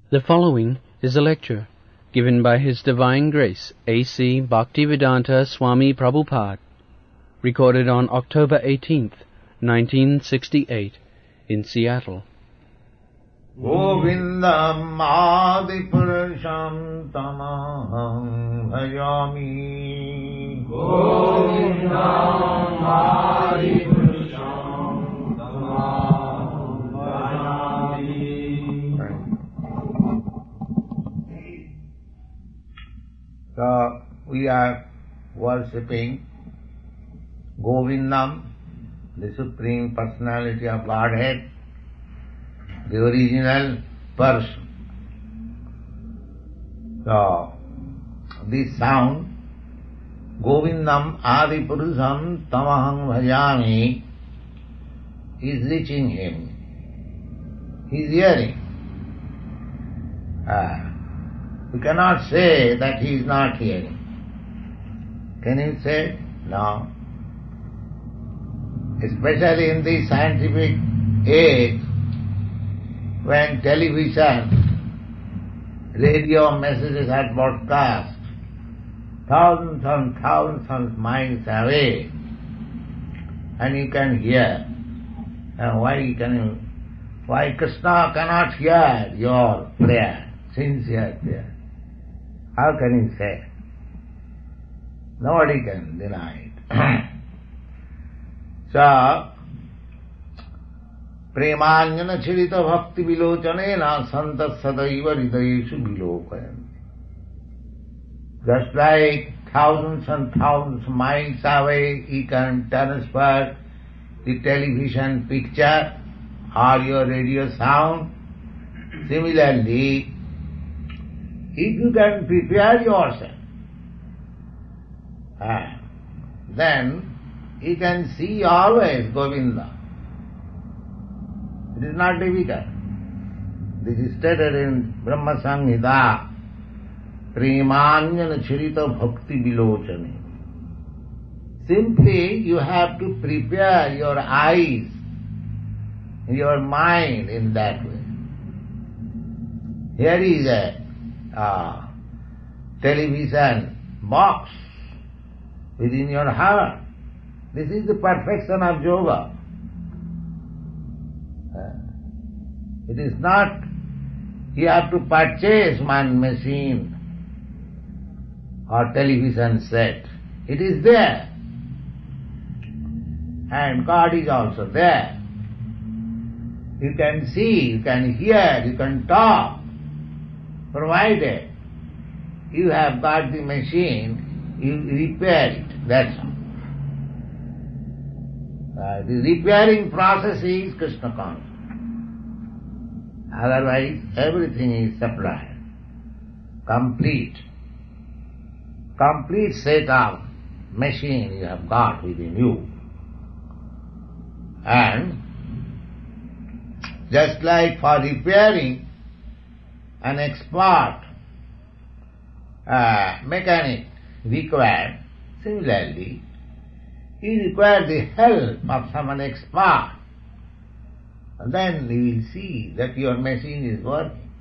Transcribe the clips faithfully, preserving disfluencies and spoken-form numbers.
The following is a lecture given by His Divine Grace A C Bhaktivedanta Swami Prabhupada, recorded on October eighteenth, nineteen sixty-eight, in Seattle. Govindam Adipurasham Tamaham Bhajami. Govindam Adipurasham Tamaham Bhajami. So we are worshipping Govindam, the Supreme Personality of Godhead, the original person. So, this sound, Govindam Adipurusam Tamaham Bhajami, is reaching him. He is hearing. Ah, we cannot say that he is not hearing. Can you say? No. Especially in the scientific age, when television, radio messages are broadcast thousands and thousands of miles away, and you can hear. And why can you, why Krishna cannot hear your prayer, sincere prayer? How can you say? Nobody can deny it. So, Premanjana chirita bhakti vilochanena santas sadaiva hridayeshu vilokayanti. Just like thousands and thousands of miles away, you can transfer the television picture or your radio sound. Similarly, if you can prepare yourself, ah, then you can see always Govinda. It is not difficult. This is stated in Brahma Samhita, Premanjana Chirita Bhakti Vilochane. Simply you have to prepare your eyes, your mind in that way. Here is a uh, television box within your heart. This is the perfection of yoga. It is not you have to purchase one machine or television set. It is there. And God is also there. You can see, you can hear, you can talk, provided you have got the machine, you repair it. That's all. Uh, the repairing process is Krishna consciousness. Otherwise, everything is supplied, complete. Complete set of machine you have got within you. And just like for repairing, an expert uh, mechanic required, similarly, you require the help of someone expert. And then you will see that your machine is working.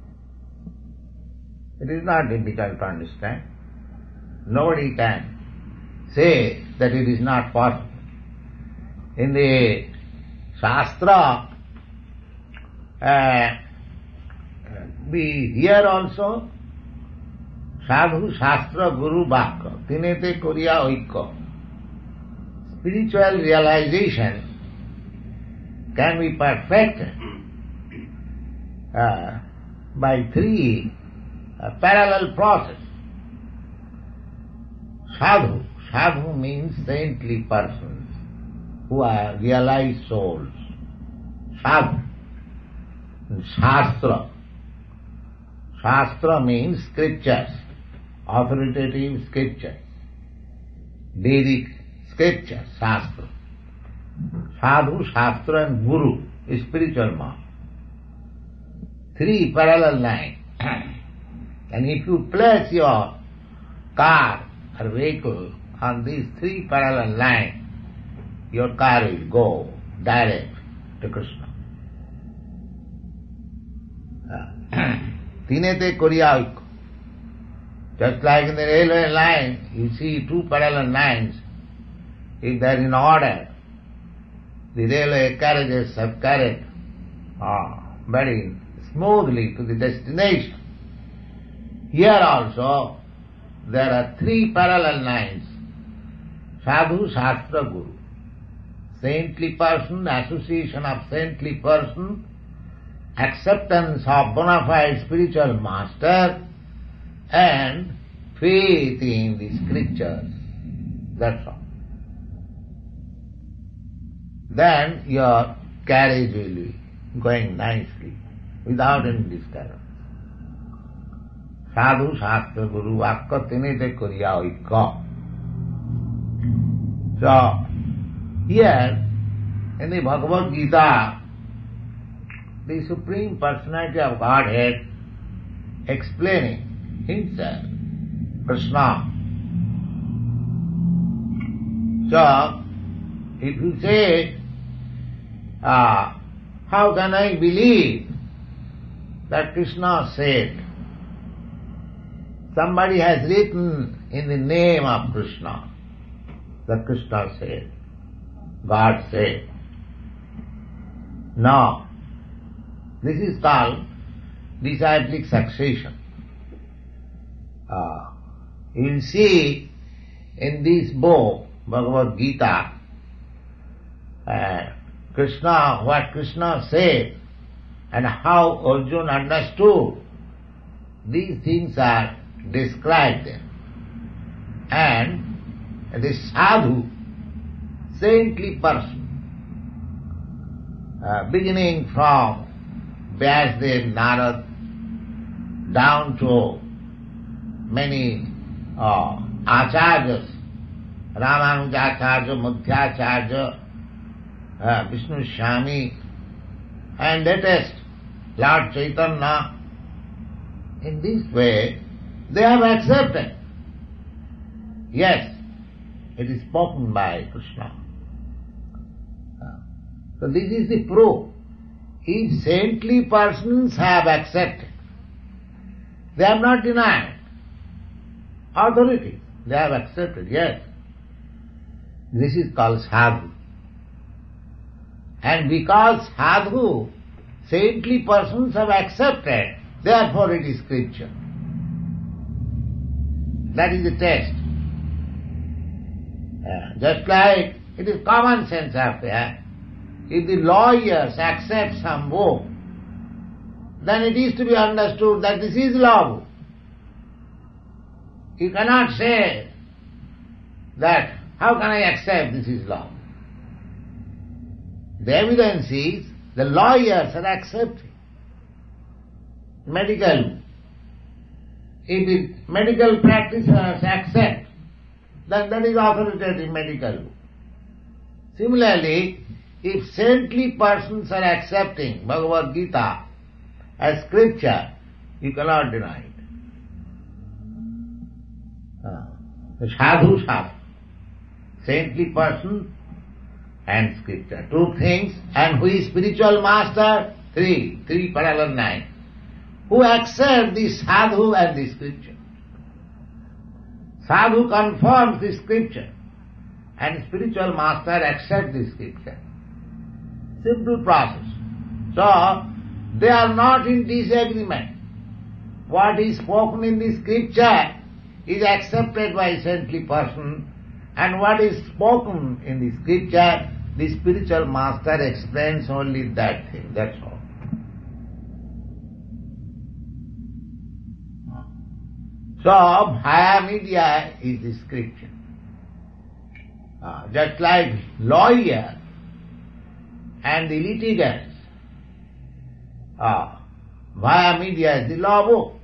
It is not difficult to understand. Nobody can say that it is not possible. In the Shastra, uh, we hear also, Sadhu Shastra Guru Bhakya, Tinete Koriya Oikya. Spiritual realization can be perfected uh, by three uh, parallel processes. Sadhu. Sadhu means saintly persons who are realized souls. Sadhu. And Shastra. Shastra means scriptures, authoritative scriptures, Vedic scriptures, Shastra. Sadhu, Shastra and Guru, spiritual master. Three parallel lines. And if you place your car or vehicle on these three parallel lines, your car will go direct to Krishna. Uh, tinete koriya oikko. Just like in the railway line, you see two parallel lines, if they are in order, the railway carriages have carried ah, very smoothly to the destination. Here also, there are three parallel lines. Sadhu, Shastra, Guru. Saintly person, association of saintly person, acceptance of bona fide spiritual master, and faith in the scriptures. That's all. Then your carriage will be going nicely, without any disturbance. Sadhu, Shastra, Guru, Vakka, Tinete, Koriya, Oikka. So, here, in the Bhagavad Gita, the Supreme Personality of Godhead explaining himself, Krishna. So, if you say, uh, how can I believe that Krishna said? Somebody has written in the name of Krishna that Krishna said, God said. No, this is called disciplic succession. Uh, you will see in this book, Bhagavad Gita, uh, Krishna, what Krishna said and how Arjuna understood, these things are described there. And the sadhu, saintly person, uh, beginning from Vyasdev, Narad, down to many uh, acharyas, Ramanujacharya, Madhyacharya, uh, Vishnu Shami, and latest Lord Chaitanya. In this way, they have accepted. Yes, it is spoken by Krishna. Uh, so this is the proof. If saintly persons have accepted, they have not denied authority. They have accepted, yes. This is called sadhu. And because sadhu, saintly persons have accepted, therefore it is scripture. That is the test. Uh, just like it is common sense affair, if the lawyers accept some book, then it is to be understood that this is law book. You cannot say that, how can I accept this is law? The evidence is the lawyers are accepting. Medical, if the medical practitioners accept, then that is authoritative medical. Similarly, if saintly persons are accepting Bhagavad Gita as scripture, you cannot deny it. Uh, the sadhu shastra, saintly person and scripture. Two things. And who is spiritual master? Three. Three parallel lines. Who accept the sadhu and the scripture. Sadhu confirms the scripture and spiritual master accepts the scripture. Simple process. So, they are not in disagreement. What is spoken in the scripture is accepted by a saintly person, and what is spoken in the scripture, the spiritual master explains only that thing, that's all. So, Bhaya media is the scripture. Uh, just like lawyer and the litigants, uh, Bhaya media is the law book.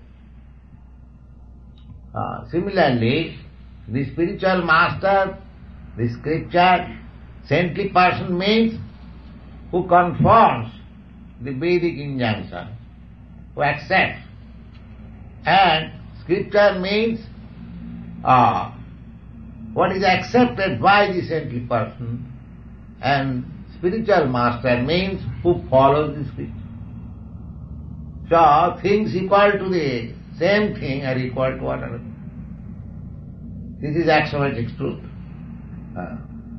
Uh, similarly, the spiritual master, the scripture, saintly person means who conforms the Vedic injunction, who accepts. And scripture means uh, what is accepted by the saintly person, and spiritual master means who follows the scripture. So things equal to the same thing are equal to one another. This is axiomatic truth. Uh,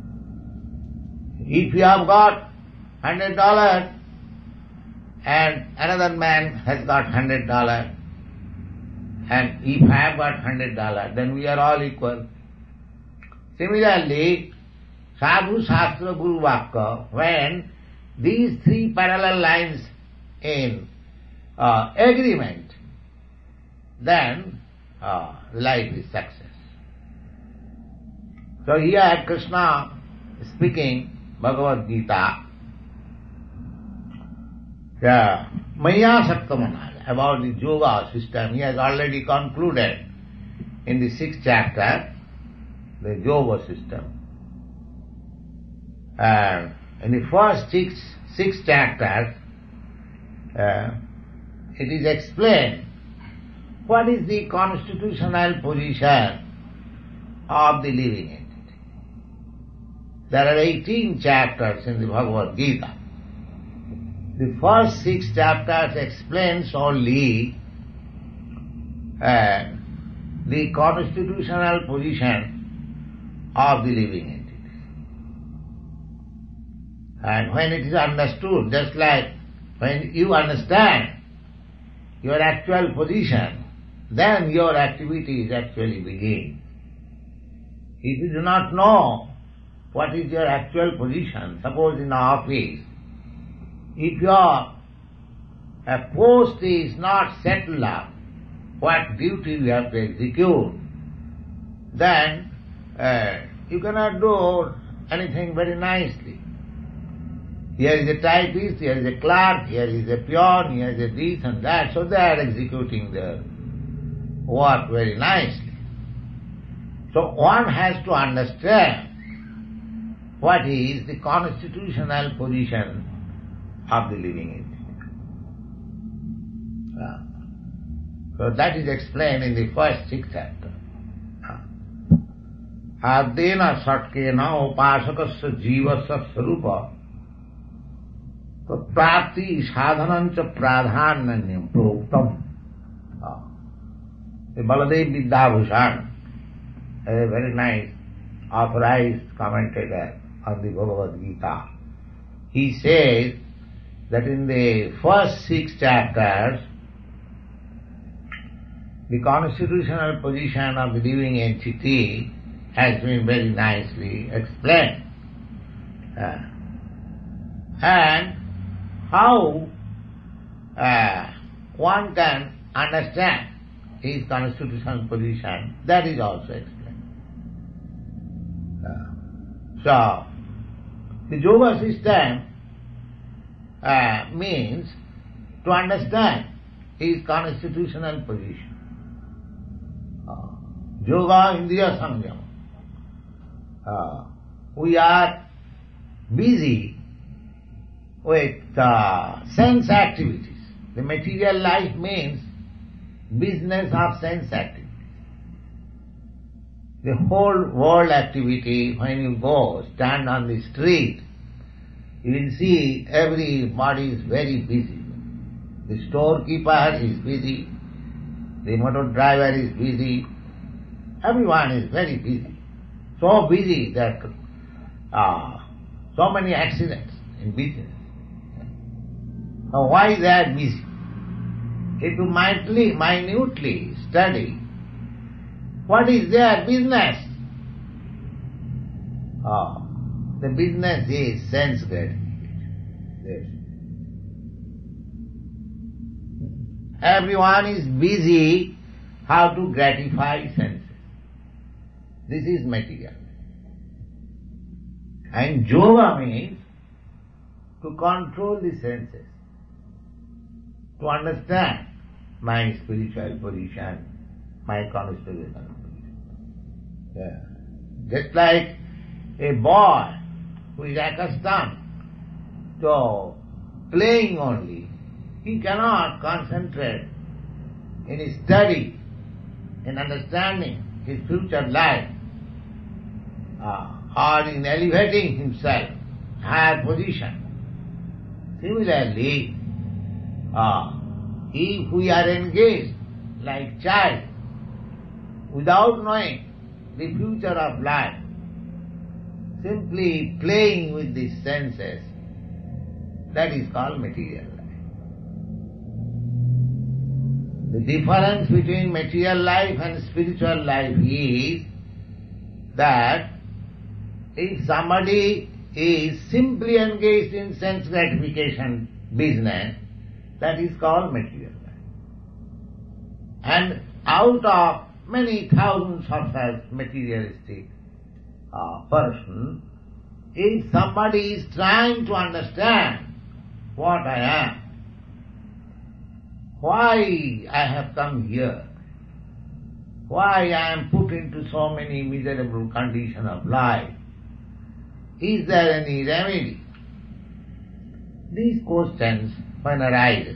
if you have got hundred dollars and another man has got hundred dollars, and if I have got hundred dollars, then we are all equal. Similarly, Sadhu, Shastra, Guru, Vakka, when these three parallel lines in uh, agreement, then uh, life is success. So here Krishna speaking Bhagavad Gita, yeah, Maya Saktamanaya, about the yoga system. He has already concluded in the sixth chapter the yoga system. And in the first six, six chapters, uh, it is explained what is the constitutional position of the living entity. There are eighteen chapters in the Bhagavad Gita. The first six chapters explains only uh, the constitutional position of the living entity. And when it is understood, just like when you understand your actual position, then your activities actually begin. If you do not know what is your actual position, suppose in an office, if your a post is not settled up, what duty you have to execute, then uh, you cannot do anything very nicely. Here is a typist, here is a clerk, here is a peon, here is a this and that, so they are executing their work very nicely. So one has to understand what is the constitutional position of the living entity. Uh, so that is explained in the first six chapter. Adena satkena upasakasya jivasya sarupa prapti sadhanancha pradhananyam proktam. The Baladev Vidyabhushan, a very nice authorized commentator on the Bhagavad Gita, he says that in the first six chapters, the constitutional position of the living entity has been very nicely explained. Uh, and how uh, one can understand his constitutional position, that is also explained. Uh, so, the yoga system uh, means to understand his constitutional position. Uh, yoga Indriya Samyama. Uh, we are busy with uh, sense activities. The material life means business of sense activities. The whole world activity, when you go, stand on the street, you will see everybody is very busy. The storekeeper is busy, the motor driver is busy, everyone is very busy. So busy that uh, so many accidents in business. Now why they are busy? If you minutely, minutely study what is their business, oh, the business is sense gratification. Yes. Everyone is busy how to gratify senses. This is material. And yoga means to control the senses, to understand my spiritual position, my constitutional position. Yeah. Just like a boy who is accustomed to playing only, he cannot concentrate in his study, in understanding his future life, uh, or in elevating himself higher position. Similarly, uh, if we are engaged like child, without knowing the future of life, simply playing with the senses, that is called material life. The difference between material life and spiritual life is that if somebody is simply engaged in sense gratification business, that is called material life. And out of many thousands of such materialistic uh, person, if somebody is trying to understand what I am, why I have come here, why I am put into so many miserable conditions of life, is there any remedy? These questions, when arise,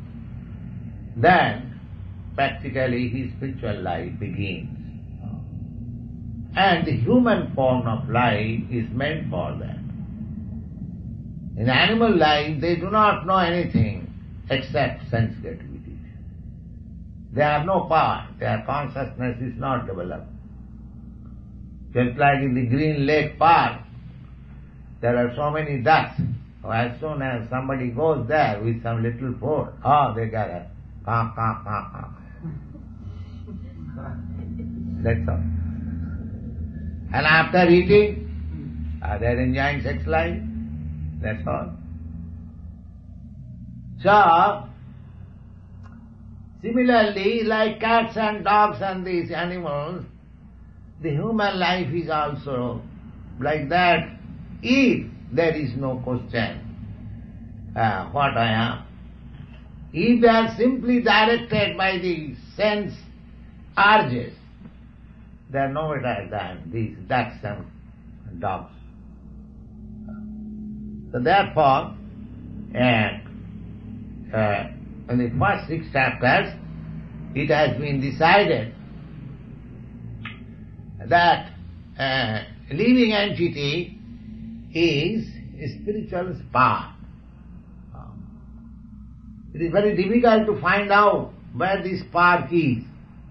then practically his spiritual life begins. And the human form of life is meant for that. In animal life, they do not know anything except sense gratification. They have no power, their consciousness is not developed. Just like in the Green Lake Park, there are so many ducks. As soon as somebody goes there with some little food, oh, they gather. Caw, caw, caw, caw. That's all. And after eating, uh, they are enjoying sex life. That's all. So, similarly, like cats and dogs and these animals, the human life is also like that. If there is no question uh, what I am, if they are simply directed by the sense urges, they are no better than these ducks and dogs. So therefore, uh, uh, in the first six chapters, it has been decided that uh, living entity is a spiritual spark. It is very difficult to find out where this spark is,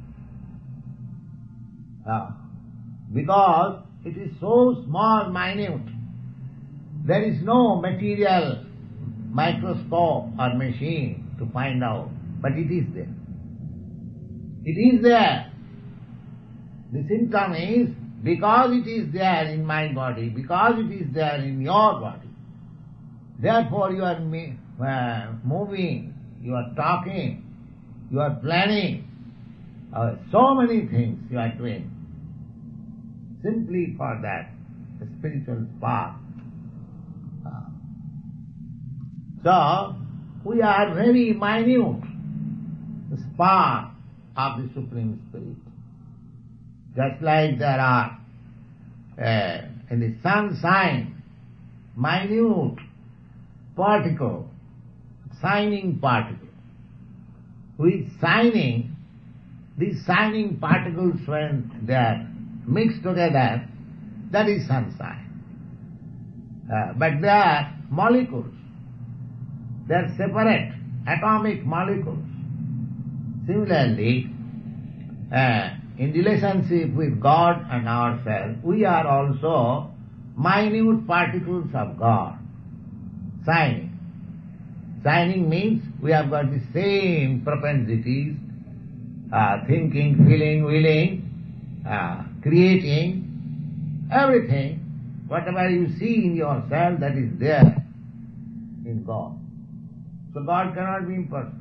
uh, because it is so small, minute. There is no material microscope or machine to find out, but it is there. It is there. The symptom is because it is there in my body, because it is there in your body. Therefore you are uh, moving, you are talking, you are planning, uh, so many things you are doing. Simply for that, the spiritual spark. Uh, so, we are very minute spark of the Supreme Spirit. Just like there are uh, in the sunshine, minute particle, shining particle. With shining, these shining particles, when they are mixed together, that is sunshine. Uh, but they are molecules. They are separate, atomic molecules. Similarly, uh, in relationship with God and ourselves, we are also minute particles of God. Shining. Shining means we have got the same propensities, uh, thinking, feeling, willing, uh, creating, everything. Whatever you see in yourself, that is there in God. So God cannot be impersonal.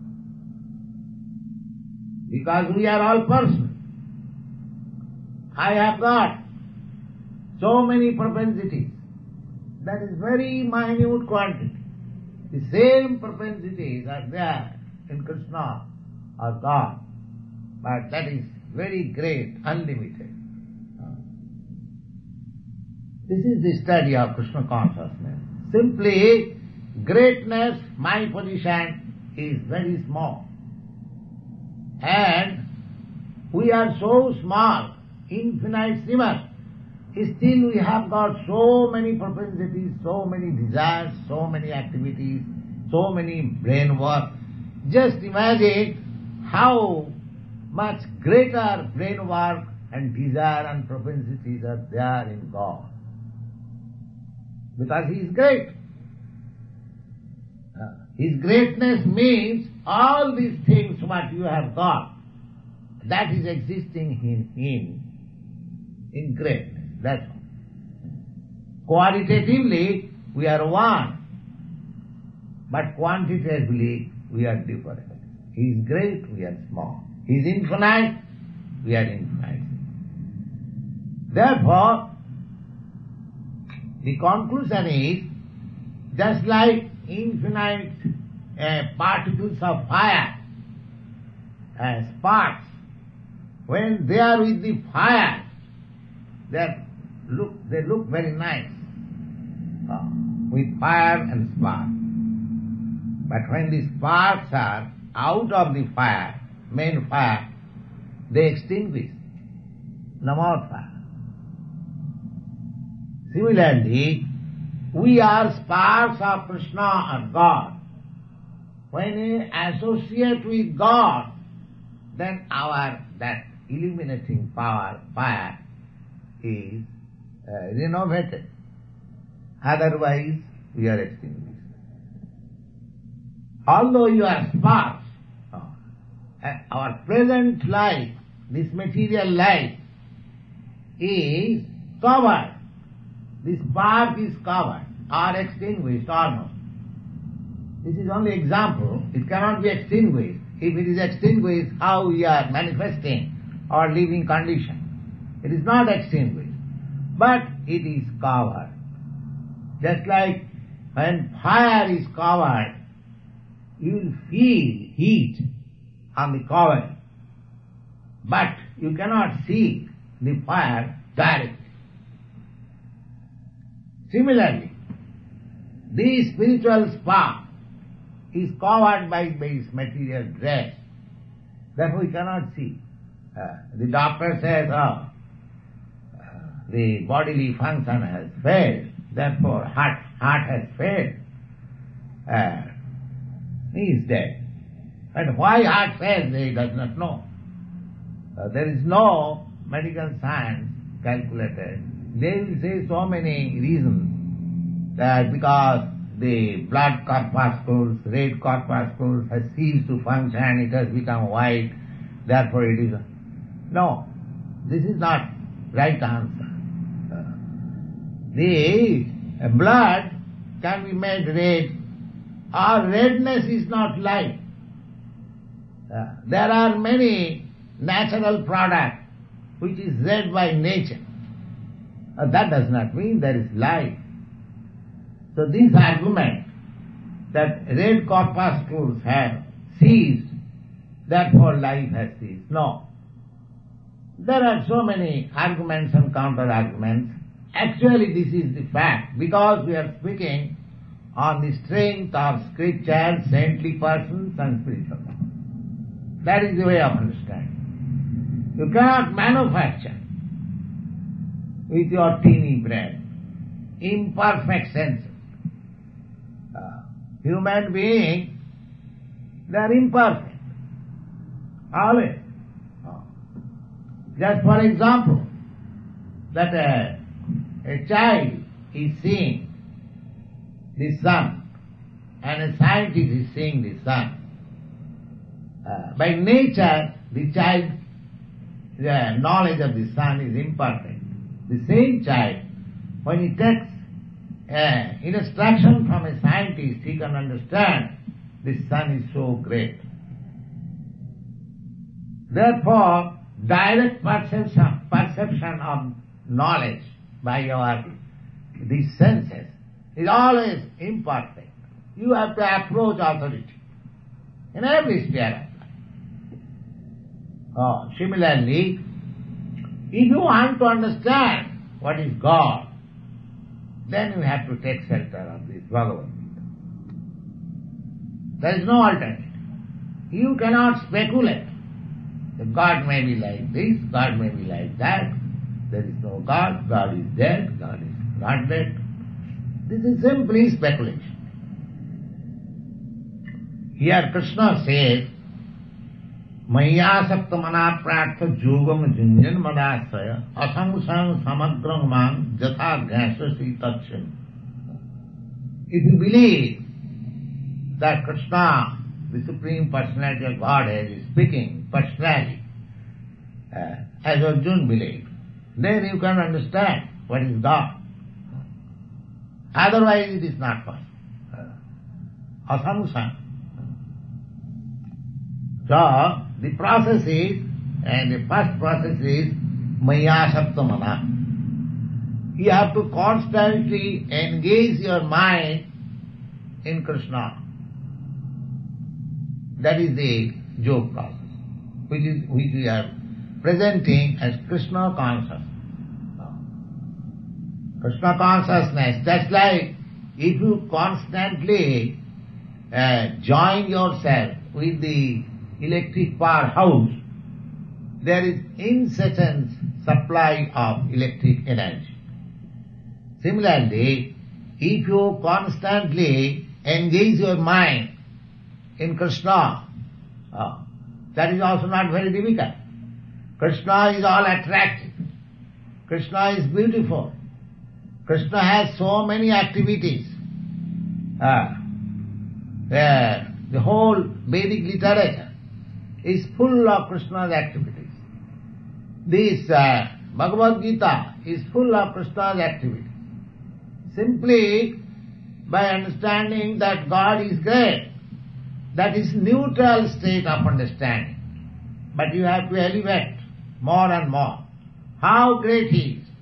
Because we are all persons. I have got so many propensities. That is very minute quantity. The same propensities are there in Krishna or God, but that is very great, unlimited. This is the study of Krishna consciousness. Simply, greatness, my position is very small. And we are so small, infinitesimal. Still we have got so many propensities, so many desires, so many activities, so many brain work, Just imagine how much greater brain work and desire and propensities are there in God. Because He is great. Uh, His greatness means all these things what you have got, that is existing in Him, in greatness. That's all. Qualitatively, we are one, but quantitatively, we are different. He is great, we are small. He is infinite, we are infinite. Therefore, the conclusion is, just like infinite uh, particles of fire, uh, sparks, when they are with the fire, they look, they look very nice, uh, with fire and spark. But when the sparks are out of the fire, main fire, they extinguish. No more fire. Similarly, we are sparks of Krishna or God. When we associate with God, then our that illuminating power, fire, is uh, renovated. Otherwise, we are extinguished. Although you are sparks, uh, our present life, this material life, is covered. The spark is covered or extinguished almost. This is only example. It cannot be extinguished. If it is extinguished, how we are manifesting our living condition? It is not extinguished, but it is covered. Just like when fire is covered, you will feel heat on the cover, but you cannot see the fire directly. Similarly, the spiritual spark is covered by this material dress, that we cannot see. Uh, the doctor says, oh, uh, the bodily function has failed, therefore heart, heart has failed. Uh, he is dead. And why heart fails, he does not know. Uh, there is no medical science calculated. They will say so many reasons, that because the blood corpuscles, red corpuscles has ceased to function, it has become white, therefore it is... No, this is not right answer. Uh, the blood can be made red, or redness is not light. Uh, there are many natural products which is red by nature. Uh, that does not mean there is life. So this argument that red corpuscles have ceased, therefore life has ceased. No. There are so many arguments and counter-arguments. Actually this is the fact, because we are speaking on the strength of scripture, saintly persons and spiritual persons. That is the way of understanding. You cannot manufacture with your teeny brain imperfect senses. Uh, human beings, they are imperfect. Always. Uh, just for example, that a, a child is seeing the sun, and a scientist is seeing the sun. Uh, by nature, the child, the knowledge of the sun is imperfect. The same child, when he takes uh, instruction from a scientist, he can understand the sun is so great. Therefore, direct perception, perception of knowledge by your these senses is always imperfect. You have to approach authority in every sphere of life. Oh, similarly, if you want to understand what is God, then you have to take shelter of this Bhagavad Gita. There is no alternative. You cannot speculate. God may be like this, God may be like that. There is no God, God is dead, God is not dead. This is simply speculation. Here Krishna says, Mayasakta manaprartha yogam junjan madasaya asangsang samagrang man jatha ghasasi tatsin. If you believe that Krishna, the Supreme Personality of Godhead, is speaking personally, uh, as Arjuna believed, then you can understand what is God. Otherwise it is not possible. Uh, asamsang. So, the process is, and the first process is, maya saptamana. You have to constantly engage your mind in Krishna. That is the yoga process, which is which we are presenting as Krishna consciousness. Krishna consciousness, just like if you constantly uh, join yourself with the electric powerhouse, there is incessant supply of electric energy. Similarly, if you constantly engage your mind in Krishna, uh, that is also not very difficult. Krishna is all attractive. Krishna is beautiful. Krishna has so many activities. Uh, uh, the whole Vedic literature is full of Krishna's activities. This uh, Bhagavad Gita is full of Krishna's activities. Simply by understanding that God is great, that is neutral state of understanding. But you have to elevate more and more. How great He is.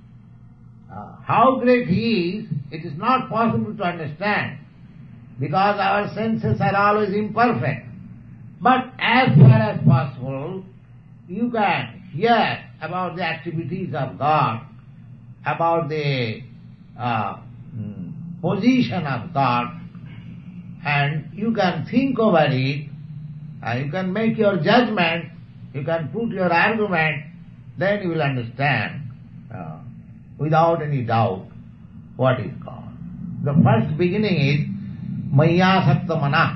Uh, how great He is, it is not possible to understand because our senses are always imperfect. But as far as possible, you can hear about the activities of God, about the uh, position of God, and you can think over it, uh, you can make your judgment, you can put your argument, then you will understand uh, without any doubt what is God. The first beginning is Maya Saktamana.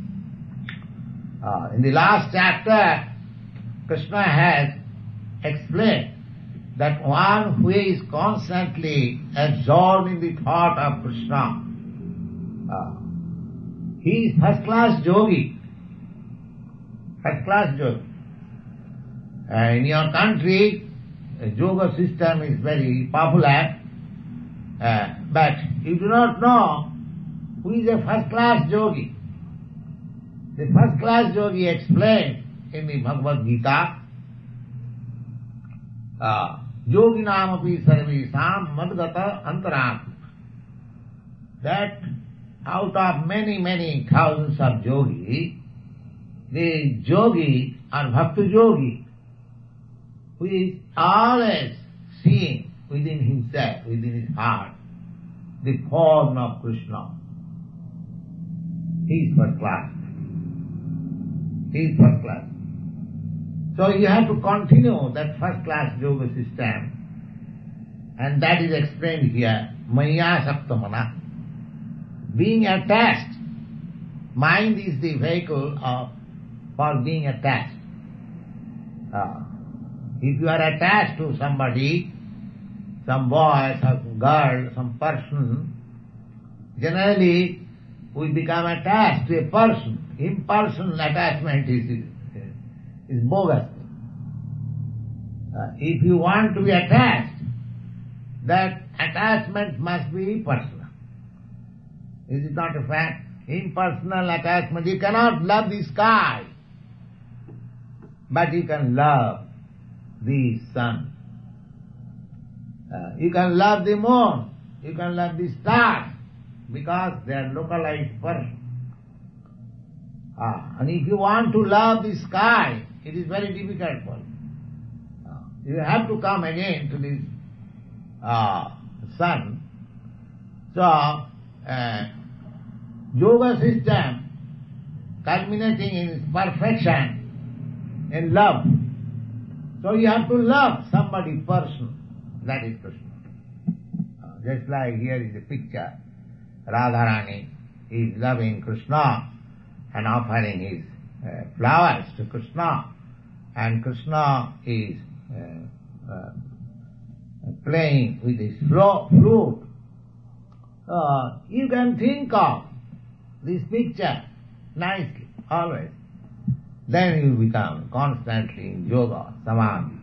Uh, in the last chapter, Krishna has explained that one who is constantly absorbed in the thought of Krishna, uh, he is first class yogi. First class yogi. Uh, in your country, the yoga system is very popular, uh, but you do not know who is a first class yogi. The first class yogi explained in the Bhagavad Gita, uh, yoginam api sarvesam madgata antaratma, that out of many, many thousands of yogis, the yogi or bhakta yogi, who is always seeing within himself, within his heart, the form of Krishna. He is first class. He is first class. So you have to continue that first class yoga system, and that is explained here, Maya Saptamana. Being attached, mind is the vehicle of, for being attached. Uh, if you are attached to somebody, some boy, some girl, some person, generally we become attached to a person. Impersonal attachment is, is bogus. Uh, if you want to be attached, that attachment must be personal. Is it not a fact? Impersonal attachment. You cannot love the sky, but you can love the sun. Uh, you can love the moon. You can love the stars because they are localized persons. Ah, and if you want to love the sky, it is very difficult for you. Ah, you have to come again to this uh, sun. So, uh, yoga system culminating in its perfection in love. So you have to love somebody, person, that is Krishna. Uh, just like here is a picture, Radharani is loving Krishna, and offering his uh, flowers to Krishna, and Krishna is uh, uh, playing with his flo- flute, uh, you can think of this picture nicely, always. Then you become constantly in yoga, samadhi.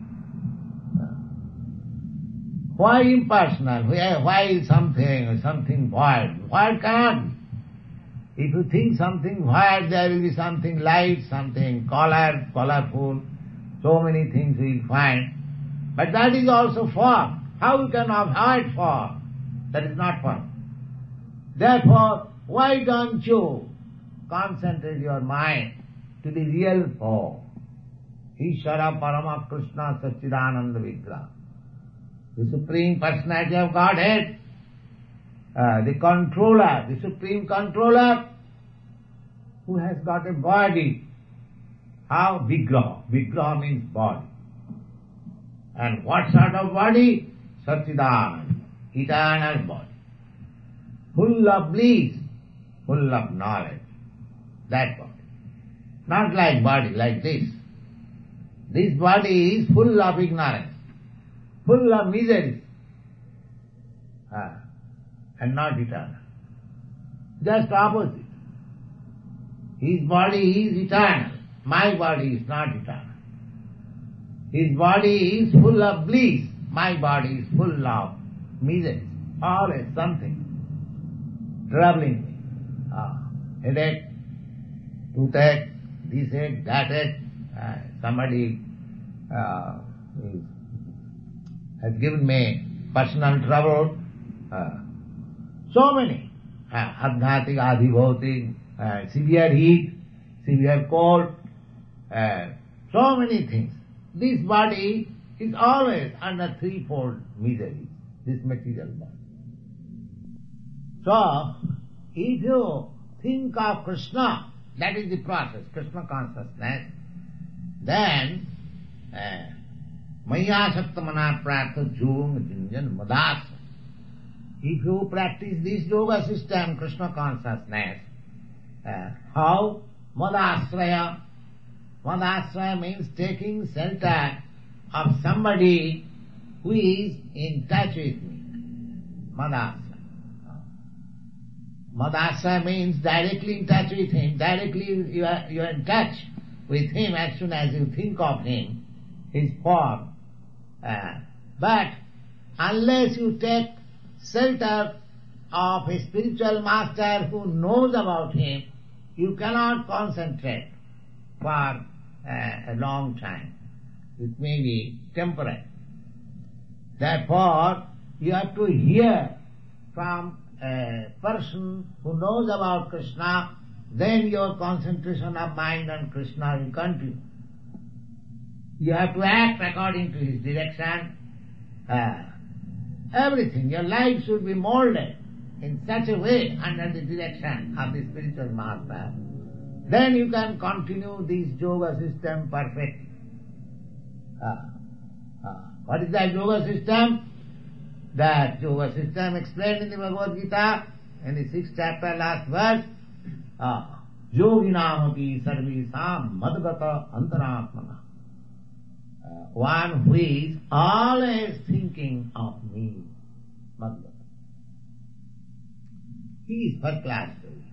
Why impersonal? Why, why something, something void? Void cannot be. If you think something void, there will be something light, something colored, colorful, so many things you will find. But that is also form. How you can avoid form? That is not form. Therefore, why don't you concentrate your mind to the real form? Ishvara Parama Krishna Satchidananda Vigraha, the Supreme Personality of Godhead, uh, the controller, the Supreme Controller, who has got a body. How? Vigraha. Vigraha means body. And what sort of body? Satchidananda, eternal body. Full of bliss, full of knowledge. That body. Not like body, like this. This body is full of ignorance, full of misery, ah, and not eternal. Just opposite. His body is eternal. My body is not eternal. His body is full of bliss. My body is full of misery. Always something troubling me. Ah, headache, toothache, this ache, that ache. Uh, somebody uh, is, has given me personal trouble. Uh, so many. Adhatik, adhibhautik, uh, severe heat, severe cold, uh, so many things. This body is always under threefold misery, this material body. So, if you think of Krishna, that is the process, Krishna consciousness, then Maya Saktamana Prartha Jung Jinjan Madas. If you practice this yoga system, Krishna consciousness, uh, how? Madasraya. Madasraya means taking shelter of somebody who is in touch with me. Madasraya. Madasraya means directly in touch with him. Directly you are, you are in touch with him as soon as you think of him, his form. Uh, but unless you take shelter of a spiritual master who knows about him, you cannot concentrate for uh, a long time. It may be temporary. Therefore, you have to hear from a person who knows about Krishna, then your concentration of mind on Krishna will continue. You have to act according to his direction. Uh, everything, your life should be molded in such a way under the direction of the spiritual master. Then you can continue this yoga system perfectly. Uh, uh, what is that yoga system? That yoga system explained in the Bhagavad Gita, in the sixth chapter, last verse. Yoginamapi sarvisam madgata antaratmana. One who is always thinking of me. Madgata. He is first class.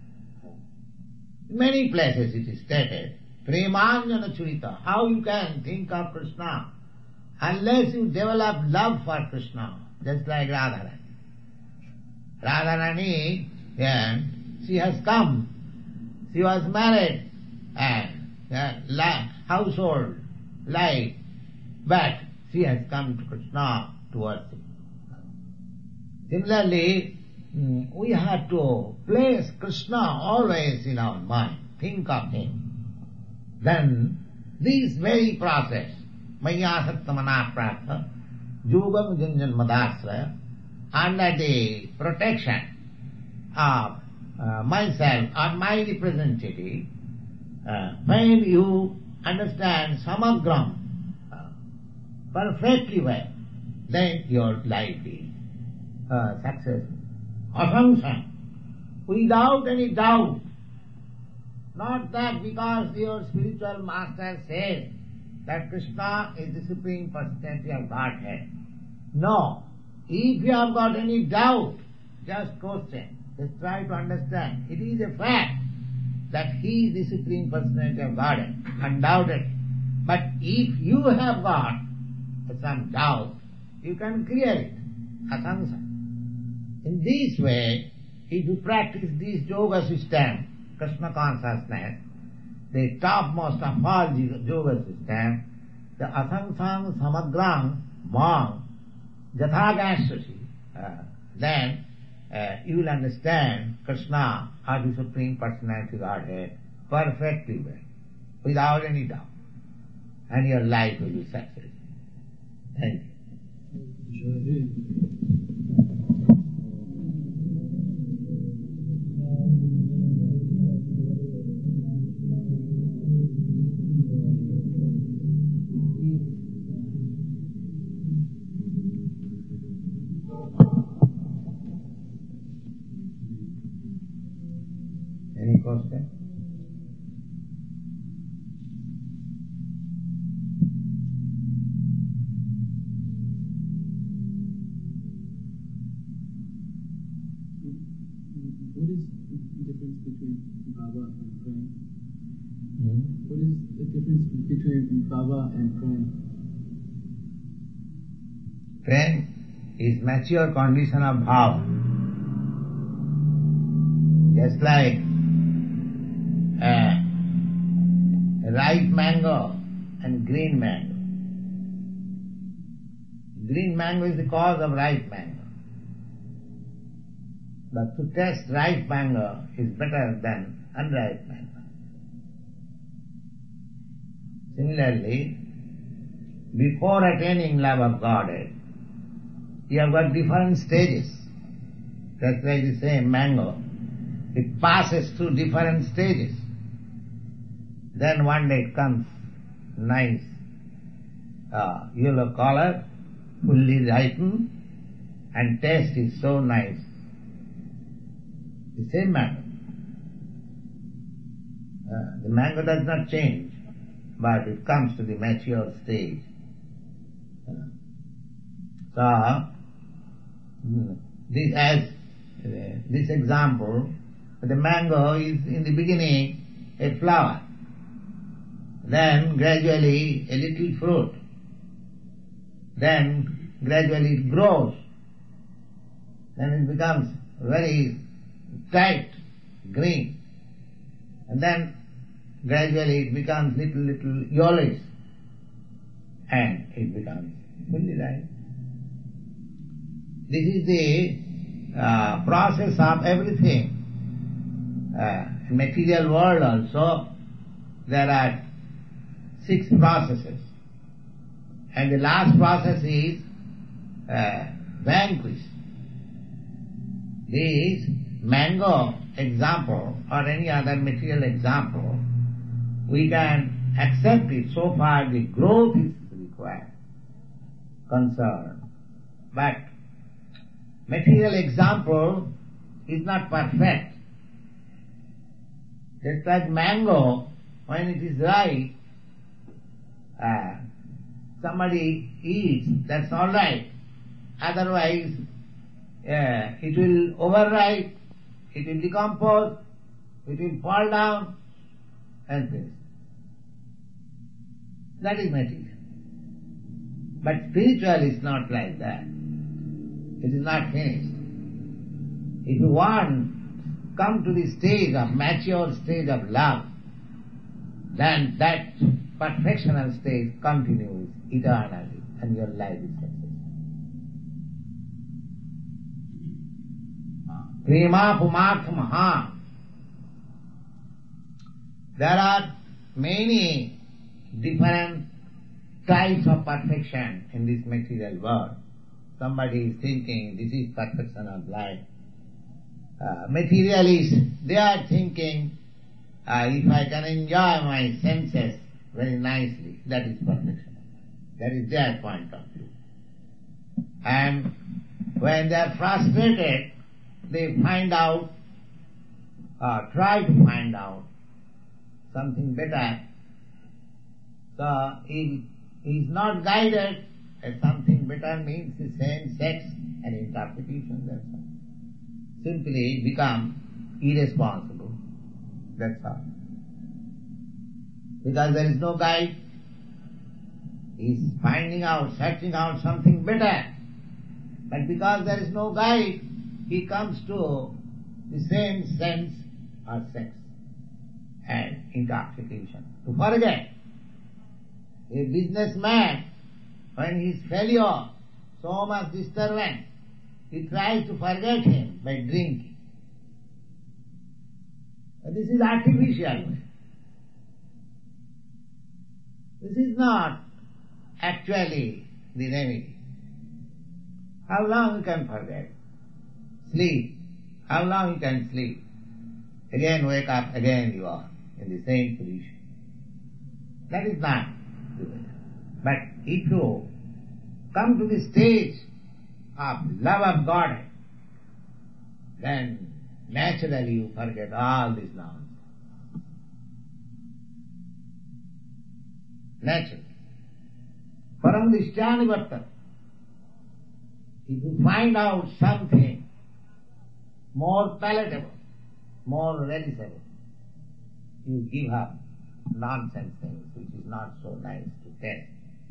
In many places it is stated, Premanjana Churita, how you can think of Krishna unless you develop love for Krishna, just like Radharani. Radharani, yeah, she has come. She was married and uh, household life, but she has come to Krishna to worship. Similarly, we have to place Krishna always in our mind, think of him. Then this very process, Maya Sattamana Prartha, Yugam Janjan Madasraya, under the protection of uh, myself or my representative, uh, when you understand Samagram uh, perfectly well, then your life is uh, successful. Asamsam, without any doubt, Not that because your spiritual master says that Krishna is the Supreme Personality of Godhead. No. If you have got any doubt, just question. Just try to understand. It is a fact that He is the Supreme Personality of Godhead, undoubtedly. But if you have got some doubt, you can clear it. Asansa. In this way, if you practice this yoga system, Krishna consciousness, the topmost of all yoga system, the asangsang samagrang mang jathagashasi, uh, then uh, you will understand Krishna as the Supreme Personality Godhead perfectly well, without any doubt. And your life will be successful. Thank you. Any question? What is the difference between Baba and praying? Hmm? What is the difference between Baba and praying? Praying is mature condition of bhava. Just like uh, ripe mango and green mango. Green mango is the cause of ripe mango. But to taste ripe mango is better than unripe mango. Similarly, before attaining love of Godhead, you have got different stages. Just like the same mango, it passes through different stages. Then one day it comes nice uh, yellow color, fully ripened, and taste is so nice. The same mango. Uh, the mango does not change, but it comes to the mature stage. Uh, so, this as uh, this example, the mango is in the beginning a flower, then gradually a little fruit, then gradually it grows, then it becomes very tight, green, and then gradually it becomes little, little yellowish, and it becomes fully ripe. This is the uh, process of everything. Uh, in material world also, there are six processes, and the last process is uh, vanquish. This mango example or any other material example, we can accept it so far the growth is required, concerned. But material example is not perfect. Just like mango, when it is ripe, uh, somebody eats, that's all right. Otherwise, uh, it will overripe, it will decompose, it will fall down, and finish. That is material. But spiritual is not like that. It is not finished. If you want come to the stage of mature stage of love, then that perfectional stage continues eternally and your life is successful. Prema pumartha maha. There are many different types of perfection in this material world. Somebody is thinking this is perfection of life. Uh, materialists, they are thinking, uh, if I can enjoy my senses very nicely, that is perfection. That is their point of view. And when they are frustrated, they find out, or try to find out, something better. So he is not guided that something better means the same sex and interpretation, that's all. Simply become irresponsible, that's all. Because there is no guide. He is finding out, searching out something better. But because there is no guide, he comes to the same sense or sex and intoxication. To forget. A businessman, when he is failure, so much disturbance, he tries to forget him by drinking. But this is artificial. This is not actually the remedy. How long you can forget? Sleep. How long you can sleep? Again wake up, again you are in the same position. That is not good. But if you come to the stage of love of God, then naturally you forget all this nonsense. Naturally. Param Drishyani Vartana. If you find out something more palatable, more realizable, you give up nonsense things which is not so nice to tell.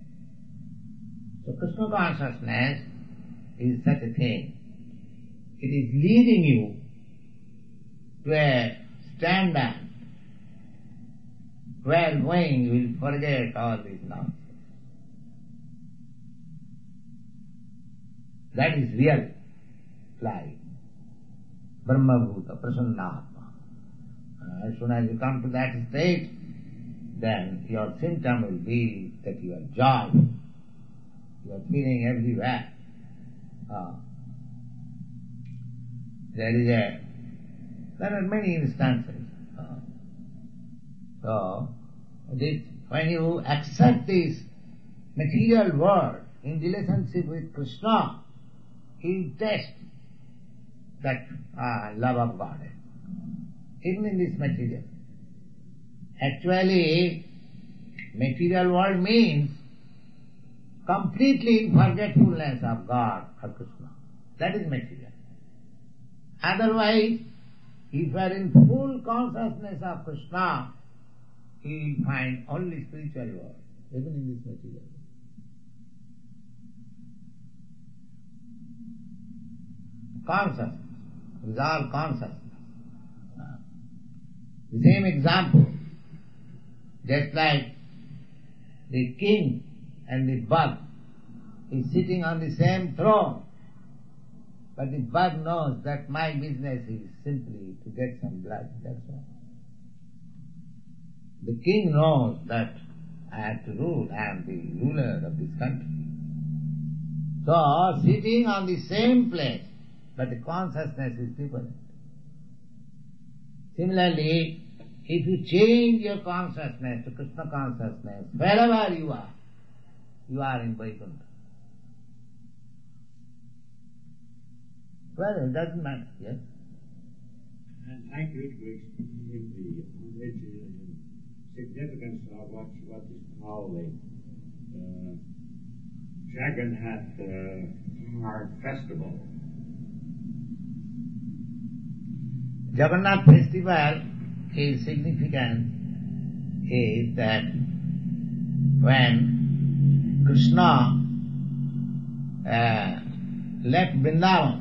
So Krishna consciousness is such a thing. It is leading you to a standard where going you will forget all this nonsense. That is real life. Brahma-bhuta, prasannatma. As soon as you come to that state, then your symptom will be that you are joy. You are feeling everywhere. Uh, there is a, there are many instances. Uh, so, this, when you accept this material world in relationship with Krishna, he tests that ah, love of God, even in this material. Actually, material world means completely in forgetfulness of God or Krishna. That is material. Otherwise, if you are in full consciousness of Krishna, you will find only spiritual world, even in this material. Consciousness. It is all consciousness. The same example, just like the king and the bug is sitting on the same throne, but the bug knows that my business is simply to get some blood, that's all. The king knows that I have to rule, I am the ruler of this country. So, sitting on the same place, but the consciousness is different. Similarly, if you change your consciousness to Krishna consciousness, wherever you are, you are in Vaikuntha. Well, it doesn't matter, yes? And I could explain the origin and significance of what, what is called the uh, Jagannath uh, Har Festival. Jagannath festival is significant is that when Krishna uh, left Vrindavan,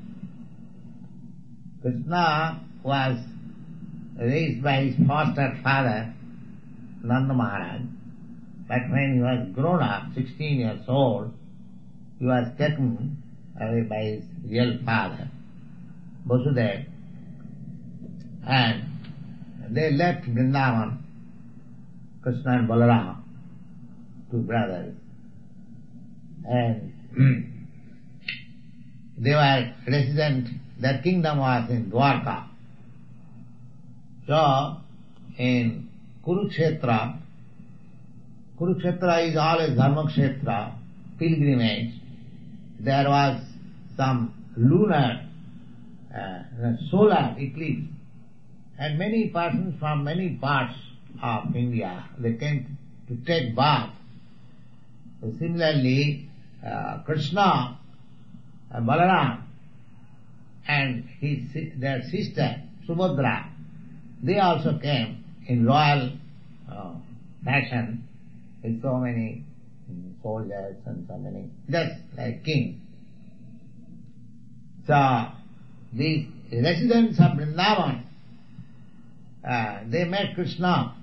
Krishna was raised by his foster father, Nanda Maharaj, but when he was grown up, sixteen years old, he was taken away by his real father, Vasudeva, and they left Vrindavan, Krishna and Balarama, two brothers, and they were resident, their kingdom was in Dwarka. So, in Kurukshetra, Kurukshetra is always Dharmakshetra, pilgrimage, there was some lunar, uh, solar eclipse, and many persons from many parts of India. They came to take bath. So similarly, uh, Krishna, uh, Balaram, and his, their sister Subhadra, they also came in royal uh, fashion with so many soldiers and so many, just like king. So these residents of Vrindavan, uh, they met Krishna,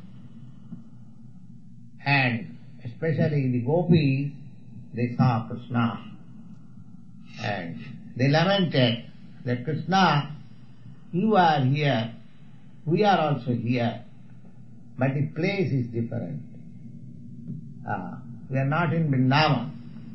and especially the gopis, they saw Krishna, and they lamented that Krishna, you are here, we are also here, but the place is different. Uh, we are not in Vrindavan.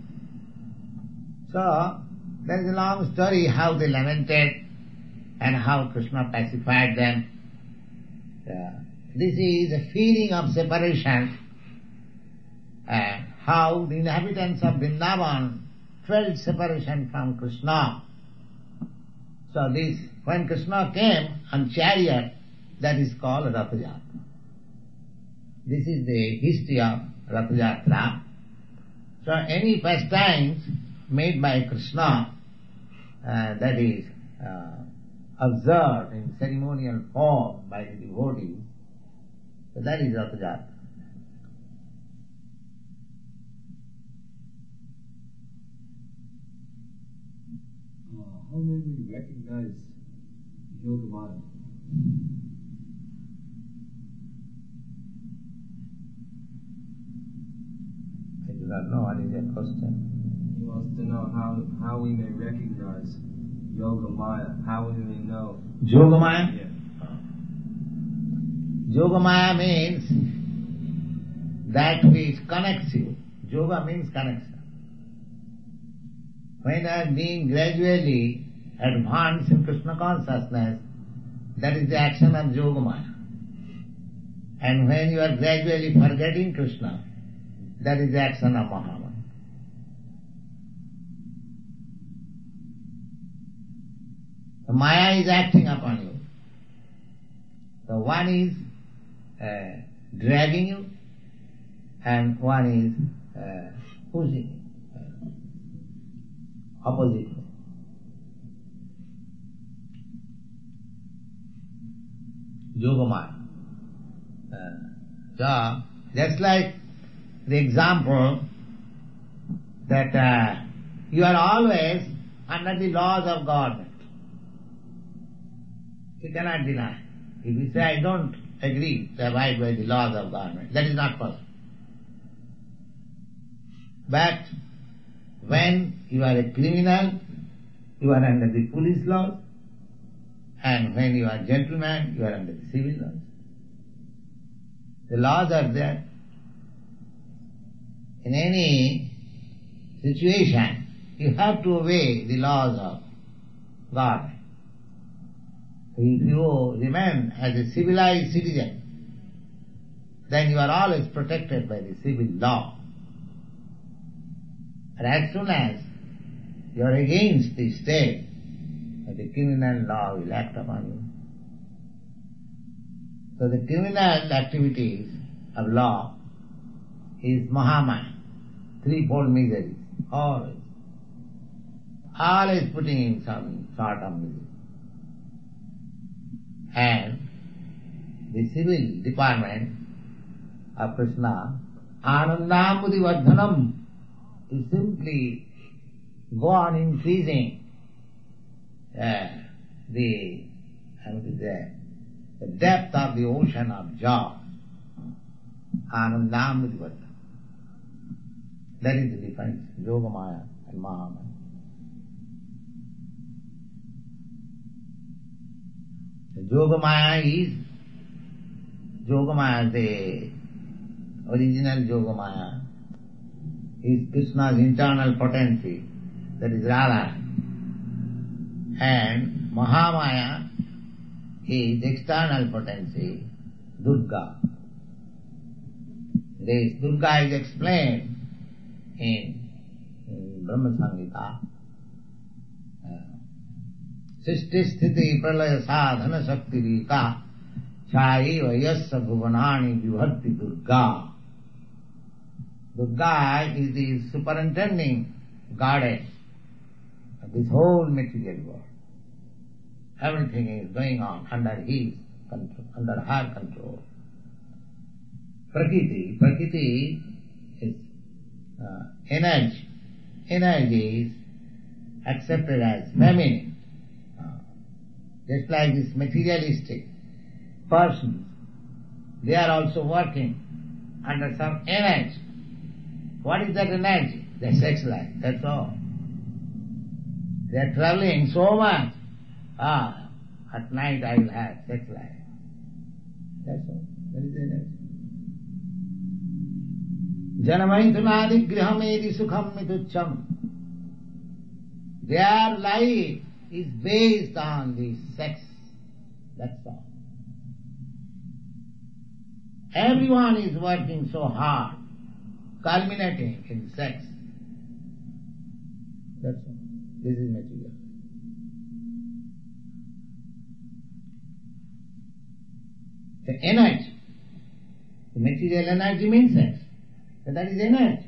So, there is a long story how they lamented and how Krishna pacified them. Uh, this is a feeling of separation, and how the inhabitants of Vrindavan felt separation from Krishna. So this, when Krishna came on chariot, that is called Rath Yatra. This is the history of Rath Yatra. So any pastimes made by Krishna, uh, that is uh, observed in ceremonial form by the devotees, so that is Rath Yatra. How may we recognize Yogamaya? I do not know what is your question. He wants to know how, how we may recognize Yogamaya, how we may know. Yogamaya? Yeah. Yogamaya means that which connects you. Yoga means connection. When you are being gradually advanced in Krishna consciousness, that is the action of Yogamaya. And when you are gradually forgetting Krishna, that is the action of Mahamaya. The Maya is acting upon you. So one is uh, dragging you, and one is uh, pushing you. Opposite. Yogamaya. Uh, so, just like the example that uh, you are always under the laws of government. You cannot deny. If you say, I don't agree to abide by the laws of government, that is not possible. But when you are a criminal, you are under the police laws, and when you are a gentleman, you are under the civil laws. The laws are there. In any situation, you have to obey the laws of God. If you remain as a civilized citizen, then you are always protected by the civil law. But as soon as you are against the state, the criminal law will act upon you. So the criminal activities of law is Mahamaya, threefold misery, always. Always putting in some sort of misery. And the civil department of Krishna, Anandamudi Vardhanam, is simply go on increasing uh, the, I would say, the depth of the ocean of joy. Anandamudi Vardhanam. That is the difference, Yogamaya and Mahamaya. The Yogamaya is, Yogamaya, the original Yogamaya, is Krishna's internal potency, that is Radha. And Mahamaya is external potency, Durga. This Durga is explained in, in Brahma Samhita. Sisti sthiti pralaya sadhana shakti vika Chaiva yasya bhuvanani vibhakti Durga. Durga is the superintending goddess of this whole material world. Everything is going on under his control, under her control. Prakriti, Prakriti is uh, energy. Energy is accepted as feminine. Uh, just like this materialistic persons, they are also working under some energy. What is that energy? The sex life, that's all. They are travelling so much. Ah, at night I will have sex life. That's all. That is the energy. Janamaithunadi grihamedi sukham mitucham. Their life is based on the sex. That's all. Everyone is working so hard, culminating in sex. That's all. This is material. The energy. The material energy means sex. So that is energy.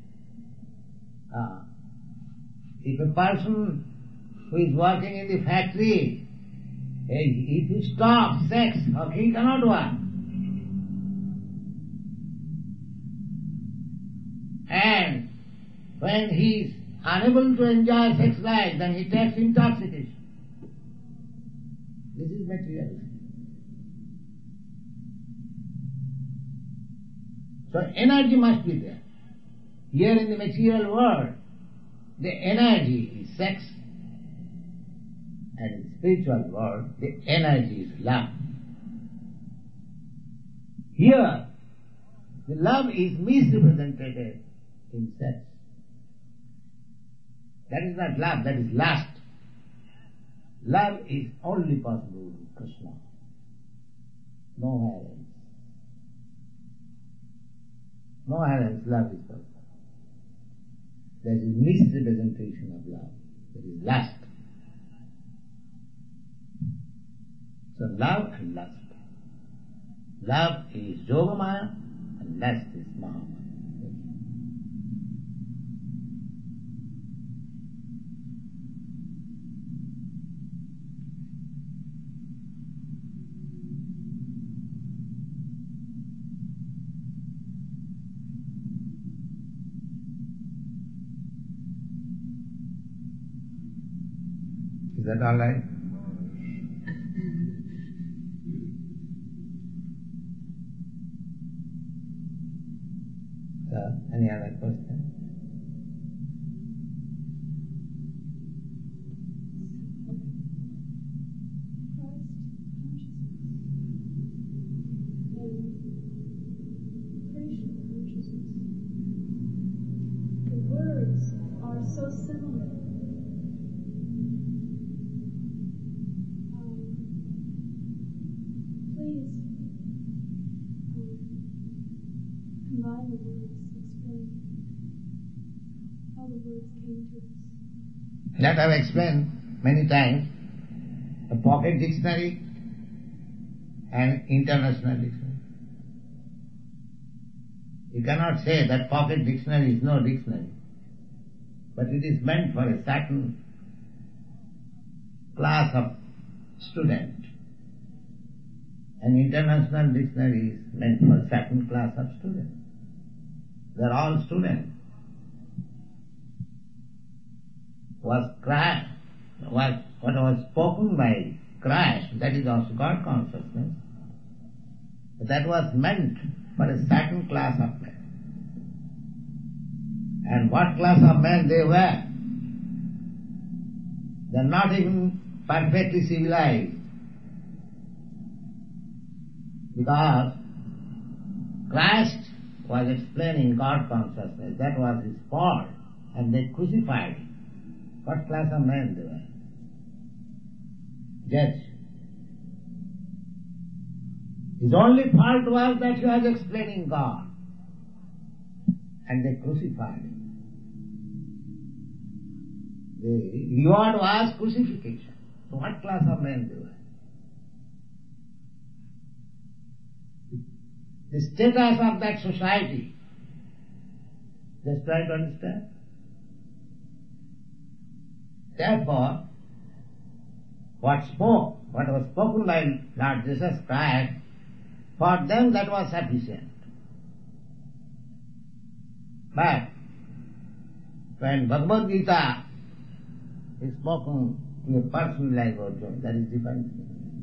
Ah. If a person who is working in the factory, if you stop sex, okay, he cannot work. And when he is unable to enjoy sex life, then he takes intoxication. This is material life. So energy must be there. Here in the material world, the energy is sex. And in the spiritual world, the energy is love. Here, the love is misrepresented in sex. That is not love, that is lust. Love is only possible with Krishna. Nowhere else. Nowhere else love is possible. There is misrepresentation of love. That is lust. So love and lust. Love is Yogamaya and lust is Mahamaya. Is that all right? So, any other question? That I have explained many times. The pocket dictionary and international dictionary. You cannot say that pocket dictionary is no dictionary, but it is meant for a certain class of student. An international dictionary is meant for a certain class of students. They are all students. Was Christ, was what was spoken by Christ, that is also God consciousness. But that was meant for a certain class of men. And what class of men they were? They are not even perfectly civilized. Because Christ was explaining God consciousness, that was his fault, and they crucified him. What class of men they were? Judge. His only fault was that he was explaining God, and they crucified him. The reward was crucifixion. So what class of men they were? the status of that society. Just try to understand. Therefore, what spoke, what was spoken by Lord Jesus Christ, for them that was sufficient. But when Bhagavad Gita is spoken to a person like Arjuna, that is different.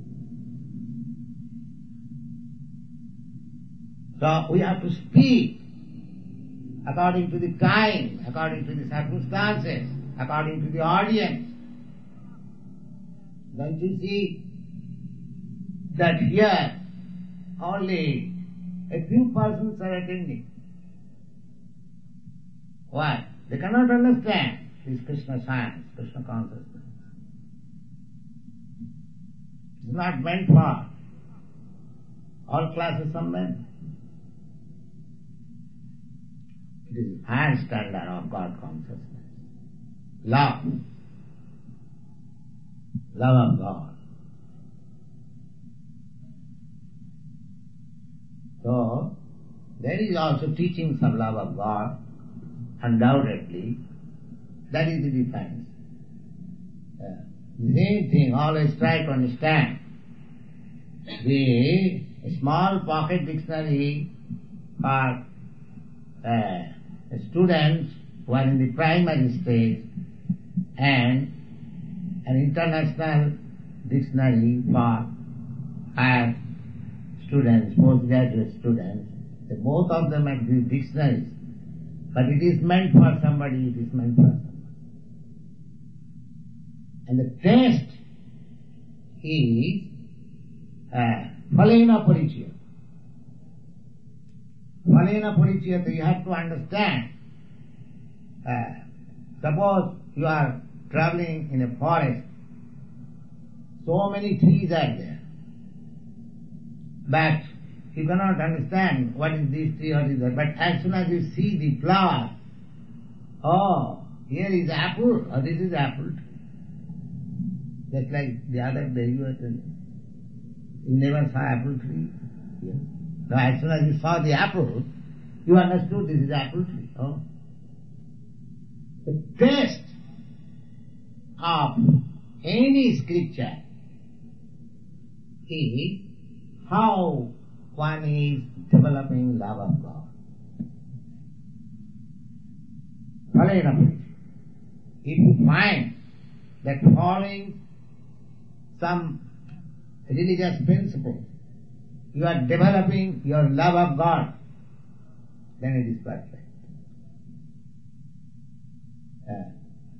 So we have to speak according to the time, according to the circumstances, according to the audience. Don't you see that here only a few persons are attending? Why? They cannot understand this Krishna science, Krishna consciousness. It's not meant for all classes of men. It is high standard of God consciousness. Love. Love of God. So, there is also teachings of love of God, undoubtedly. That is the difference. Uh, the same thing, always try to understand. The small pocket dictionary for uh, students who are in the primary stage and an international dictionary for higher students, postgraduate students. They both of them are the dictionaries. But it is meant for somebody, it is meant for somebody. And the test is uh, Phalena Parichaya. Phalena Parichaya, so you have to understand. Uh, suppose you are traveling in a forest, so many trees are there, but you cannot understand what is this tree or is that. But as soon as you see the flower, oh, here is apple, or this is apple tree. Just like the other day you were telling. You never saw apple tree. Yes. Now as soon as you saw the apple, you understood this is apple tree. Oh. The test of any scripture is how one is developing love of God. If you find that following some religious principle, you are developing your love of God, then it is perfect. Uh,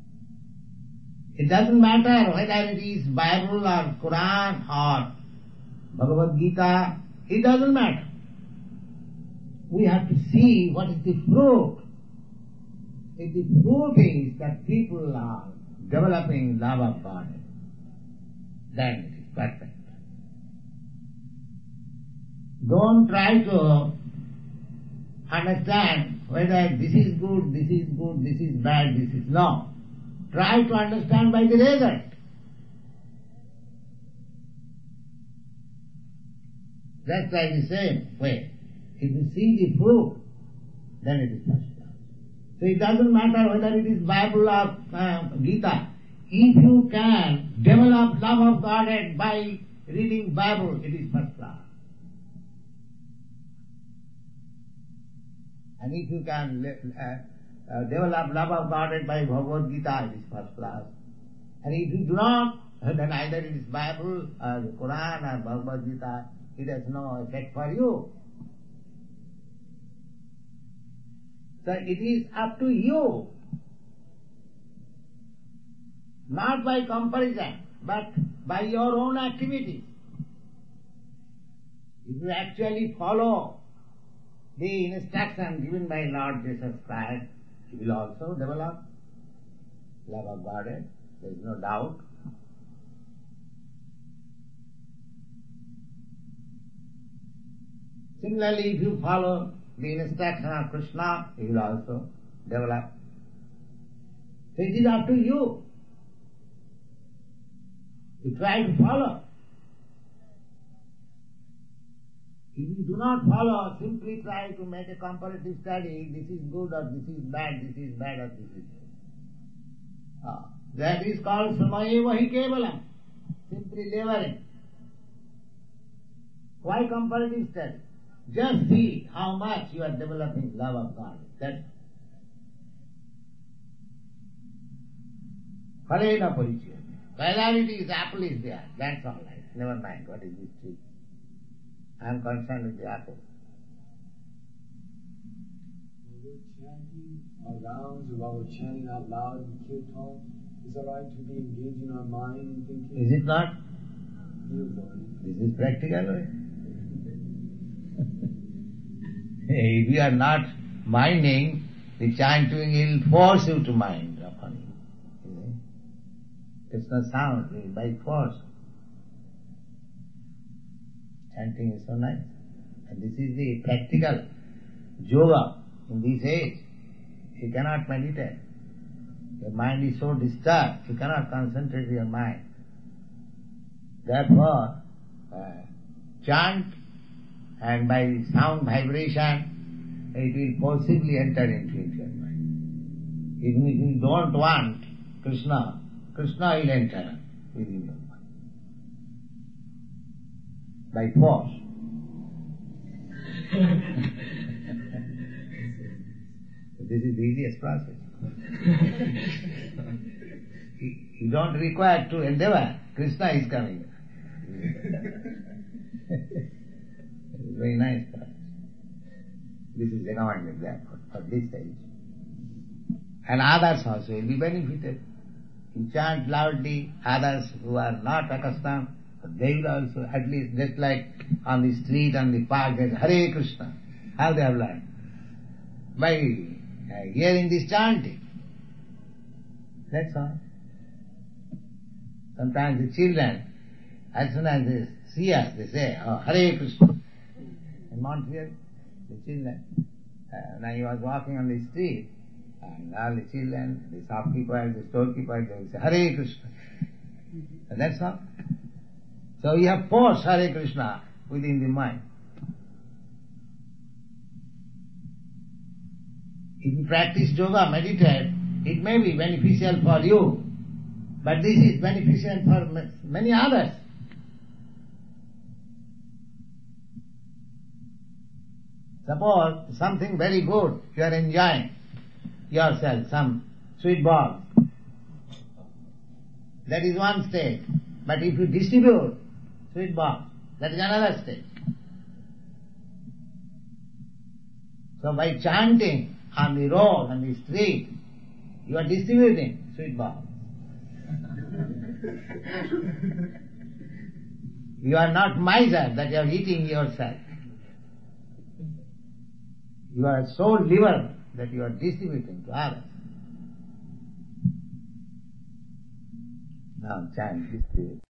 it doesn't matter whether it is Bible or Quran or Bhagavad Gita, it doesn't matter. We have to see what is the fruit. If the fruit is that people are developing love of God, then it is perfect. Don't try to understand whether this is good, this is good, this is bad, this is no. Try to understand by the result. That's like the same way. If you see the fruit, then it is first class. So it doesn't matter whether it is Bible or uh, Gita. If you can develop love of Godhead by reading Bible, it is first class. And if you can uh, uh, develop love of Godhead by Bhagavad Gita, it is first class. And if you do not, then either it is Bible or the Quran or Bhagavad Gita, it has no effect for you. So it is up to you, not by comparison, but by your own activity. If you actually follow the instruction given by Lord Jesus Christ, you will also develop love of Godhead. There is no doubt. Similarly, if you follow the instruction of Krishna, you will also develop. So it is up to you. You try to follow. If you do not follow, simply try to make a comparative study, this is good or this is bad, this is bad or this is good. Ah, that is called Samaeva hi kevalam, simply laboring. Why comparative study? Just see how much you are developing love of God. That's Phalena parichaya. Priority is apple is there, that's all right. Never mind what is this tree. I am concerned with the apple. When we're chanting our rounds or while we're chanting out loud in kirtan, is it right to be engaging our mind and thinking? Is it not? Yes, Lord. This is practical way. If you are not minding, the chanting will force you to mind upon you. Krishna sound by force. Chanting is so nice. And this is the practical yoga in this age. You cannot meditate. Your mind is so disturbed, you cannot concentrate your mind. Therefore, uh, chant, and by sound vibration, it will forcibly enter into your mind. Even if you don't want Krishna, Krishna will enter within your mind. By force. This is the easiest process. You don't require to endeavor. Krishna is coming. Very nice process. This is an example for this stage. And others also will be benefited. You chant loudly, others who are not accustomed, they will also, at least just like on the street, on the park, there's Hare Krishna. How they have learned? By uh, hearing this chanting. That's all. Sometimes the children, as soon as they see us, they say, oh, Hare Krishna. In Montreal, the children, uh, now he was walking on the street, and all the children, the shopkeeper, the storekeeper, they will say, Hare Krishna. And that's all. So you have forced Hare Krishna within the mind. If you practice yoga, meditate, it may be beneficial for you, but this is beneficial for many others. Suppose something very good, you are enjoying yourself, some sweet ball. That is one stage. But if you distribute sweet ball, that is another stage. So by chanting on the road, on the street, you are distributing sweet balls. You are not miser that you are eating yourself. You are so liberal that you are distributing to others. Now chant this.